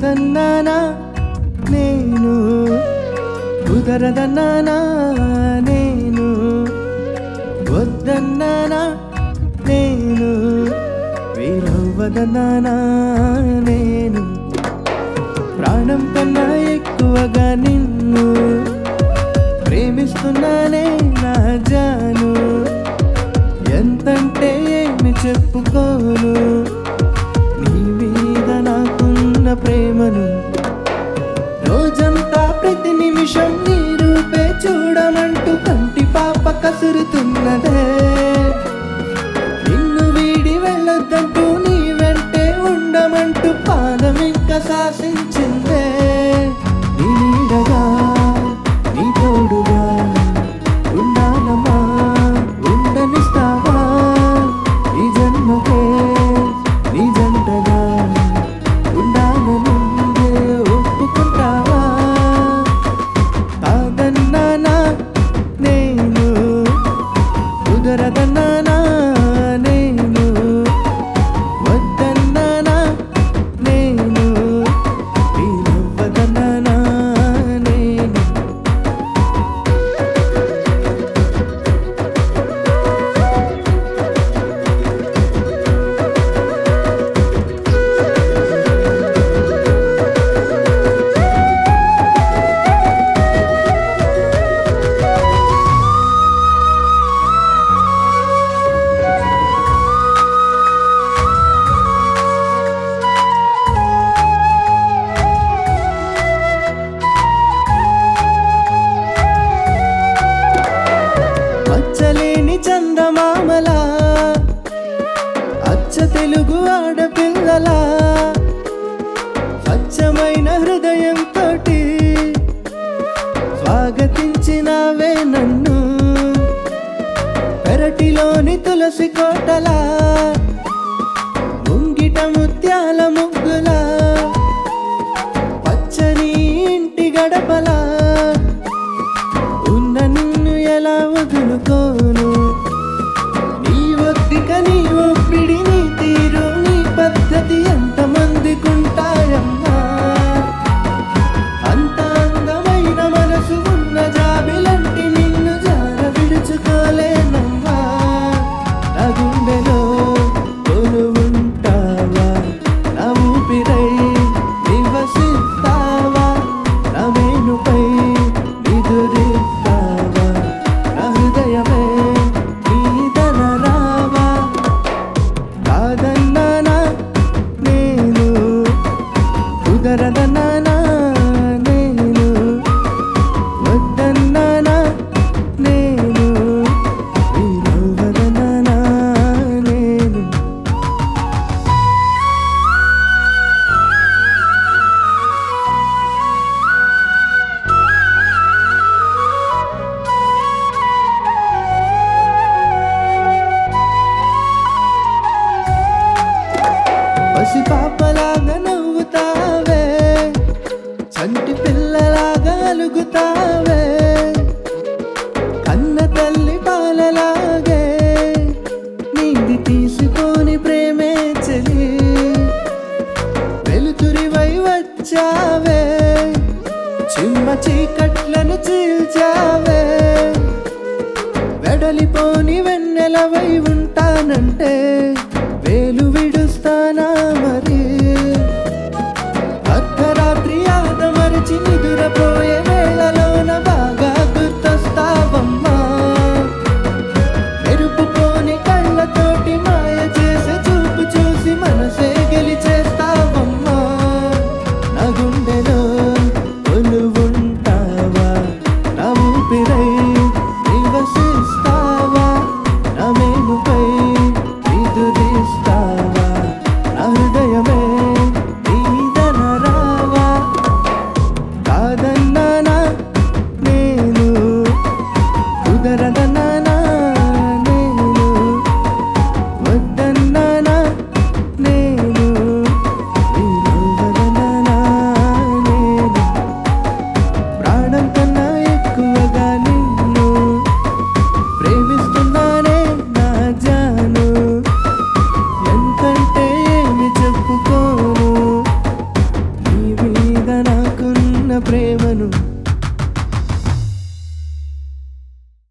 కాదన్నానా నేను, కుదరదన్నానా నేను, వద్దన్నానా నేను, వీలవ్వదన్నానా నేను. ప్రాణం కన్నా ఎక్కువగా నిన్ను ప్రేమిస్తున్నానే నా జాను. ఎంతంటే ఏమి చెప్పుకోను నీ మీద నాకున్న ప్రేమను. రోజంతా ప్రతి నిమిషం నీ రూపే చూడమంటూ కంటి పాప కసురుతున్నదే. నిన్ను వీడి వెళ్ళొద్దంటూ నీ వెంటే ఉండమంటూ పాదం ఇంకా శాసించిందే. నీ నీడగా నీ తోడుగా ఉండాలమ్మా, ఉండనిస్తావా ఈ జన్మకే నీ జంటగా ఉండాలనుందే ఒప్పుకుంటావా. కాదన్నానా నేను, కుదరదన్నానా నేను, వద్దన్నానా నేను, వీలవ్వదన్నానా నేను. మచ్చలేని చందమామలా, అచ్చ తెలుగు ఆడపిల్లలా, స్వచ్ఛమైన హృదయంతోటి స్వాగతించినావే నన్ను. పెరటిలోని తులసి కోటలా, ముంగిట ముత్యాల ముగ్గులా, పచ్చని ఇంటి గడపలా ఉన్న నిన్ను ఎలా వదులుకోను. నీ ఒత్తిక నీ ఒప్పిడి నీ తీరు నీ పద్ధతి ఎంతమందికుంటాయమ్మా. అంత అందమైన మనసు ఉన్న జాబిలంటి నిన్ను జార విడుచుకోలేనమ్మా. నా గుండెలో కొలువుంటావా, నా ఊపిరై నివసిస్తావా, నా మేనుపై నిదురిస్తావా, నా హృదయమే నీదన రావా. కాదన్నానా నేను, కుదరదన్నానా నేను, వద్దన్నానా నేను, వీలవ్వదన్నానా నేను. పసి పాపలాగా నవ్వుతావే, చంటి పిల్లలాగా అలుగుతావే, కన్న తల్లి పాలలాగే నీది తీసిపోని ప్రేమే చెలి. వెలుతురివై వచ్చావే, చిమ్మ చీకట్లను చీల్చావే, వెడలిపోని వెన్నెలవై ఉంటానంటే వేలు విడుస్తానా మరి. అర్ధరాత్రి ఆదమరిచి నిదురపోయే వేళలోన బాగా గుర్తొస్తావమ్మా. మెరుపుపోని కళ్ళతోటి మాయ చేసే చూపు చూసి మనసే గెలిచేస్తావమ్మా. నా గుండెలో కొలువుంటావా, నా ఊపిరై నివసిస్తావా, నా మేనుపై నిదురు ప్రేమ